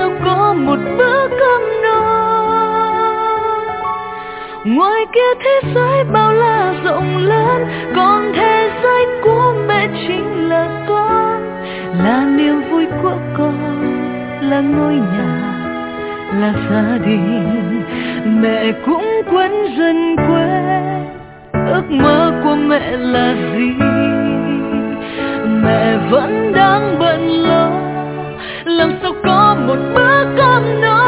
sao có một bữa cơm no. Ngoài kia thế giới bao la rộng lớn, còn thế giới của mẹ chính là con, là niềm vui của con, là ngôi nhà, là gia đình. Mẹ cũng quên dần quên ước mơ của mẹ là gì. Mẹ vẫn đang bận lo làm sao có một bữa cơm no.